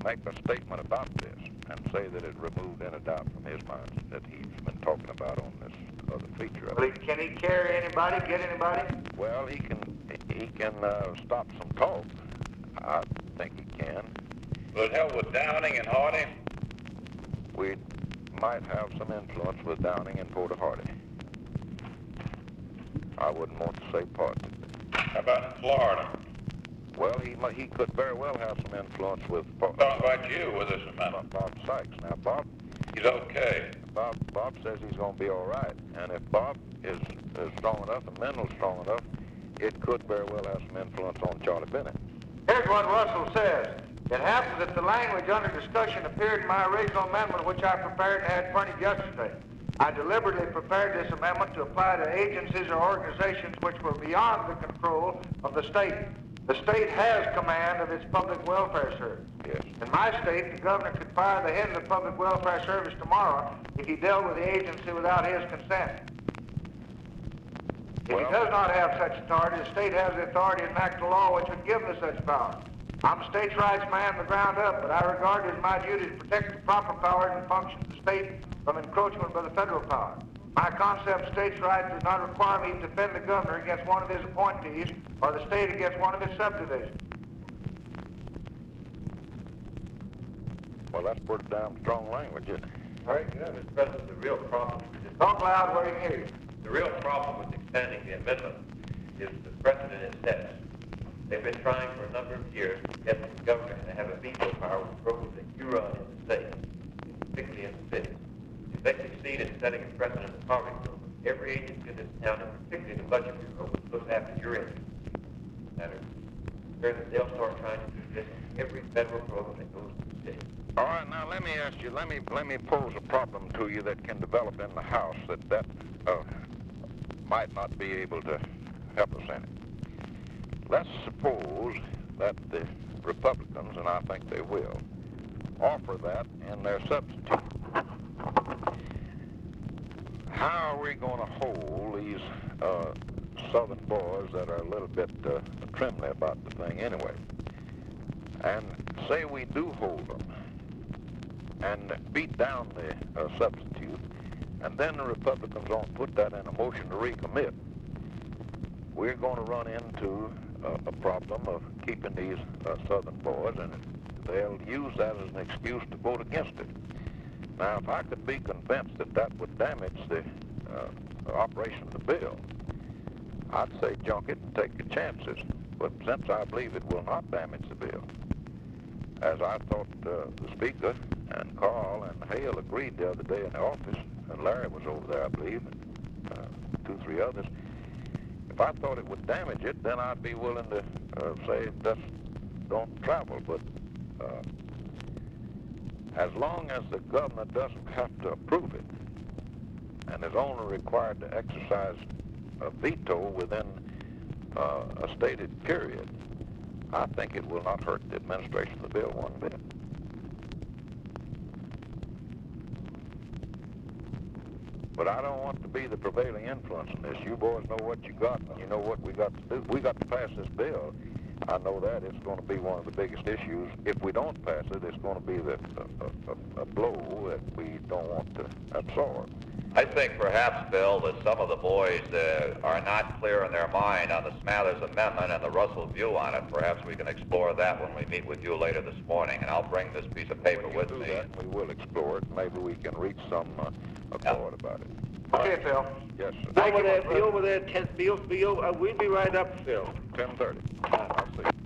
make a statement about this and say that it removed any doubt from his mind that he's been talking about on this other feature of it. Can he carry anybody, get anybody? Well, he can stop some talk. I think he can. Will it help with Downing and Hardy? We might have some influence with Downing and Porter Hardy. I wouldn't want to say partly. How about in Florida? Well, he could very well have some influence with Talking about you with this amendment. Bob Sykes. Now, Bob... He's okay. Bob says he's going to be all right. And if Bob is strong enough and Mendel's strong enough, it could very well have some influence on Charlie Bennett. Here's what Russell says. It happens that the language under discussion appeared in my original amendment, which I prepared and had printed yesterday. I deliberately prepared this amendment to apply to agencies or organizations which were beyond the control of the state. The state has command of its public welfare service. Yes. In my state, the governor could fire the head of the public welfare service tomorrow if he dealt with the agency without his consent. If he does not have such authority, the state has the authority to enact a law which would give me such power. I'm a states' rights man from the ground up, but I regard it as my duty to protect the proper powers and functions of the state from encroachment by the federal power. My concept of states' rights does not require me to defend the governor against one of his appointees or the state against one of his subdivisions. Well, that's pretty damn strong language, isn't it? Very good. Mr. President, the real problem with Talk loud where you can hear you. the real problem with extending the amendment is the precedent it sets. They've been trying for a number of years to get the governor to have a veto power with programs that you run in the state, particularly in the cities. If they succeed in setting a precedent in the poverty program, every agency in this town, and particularly the Budget Bureau, which looks after your interests, they'll start trying to do this in every federal program that goes to the city. All right, now let me ask you, let me pose a problem to you that can develop in the House that might not be able to help us in it. Let's suppose that the Republicans, and I think they will, offer that in their substitute. How are we going to hold these Southern boys that are a little bit trimly about the thing anyway? And say we do hold them and beat down the substitute, and then the Republicans don't put that in a motion to recommit, we're going to run into a problem of keeping these Southern boys, and they'll use that as an excuse to vote against it. Now, if I could be convinced that that would damage the operation of the bill, I'd say junk it and take the chances. But since I believe it will not damage the bill, as I thought the Speaker and Carl and Hale agreed the other day in the office, and Larry was over there, I believe, and 2 or 3 others, if I thought it would damage it, then I'd be willing to say just don't travel. But as long as the governor doesn't have to approve it and is only required to exercise a veto within a stated period, I think it will not hurt the administration of the bill one bit. But I don't want to be the prevailing influence in this. You boys know what you got, and you know what we got to do. We got to pass this bill. I know that it's going to be one of the biggest issues. If we don't pass it, it's going to be a blow that we don't want to absorb. I think perhaps, Bill, that some of the boys are not clear in their mind on the Smathers Amendment and the Russell view on it. Perhaps we can explore that when we meet with you later this morning, and I'll bring this piece of paper with me. We will explore it. Maybe we can reach some accord about it. Okay, Phil. Yes, sir. Over there, 10, we'll be right up, Phil. 10:30. I'll see you.